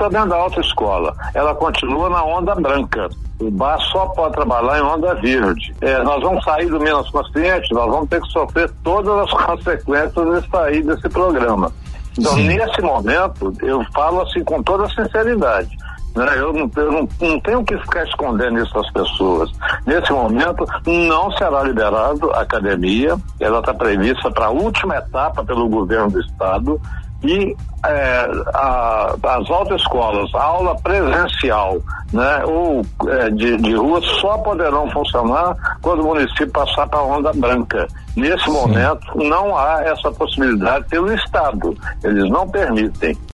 está dentro da autoescola, ela continua na onda branca. O bar só pode trabalhar em onda verde. Nós vamos sair do menos consciente, nós vamos ter que sofrer todas as consequências de sair desse programa. Então, nesse momento, eu falo assim com toda sinceridade. Eu não tenho que ficar escondendo isso das pessoas. Nesse momento, não será liberado a academia, ela está prevista para a última etapa pelo governo do estado, e as autoescolas, a aula presencial, ou de rua, só poderão funcionar quando o município passar para a onda branca. Nesse momento, não há essa possibilidade pelo estado, eles não permitem.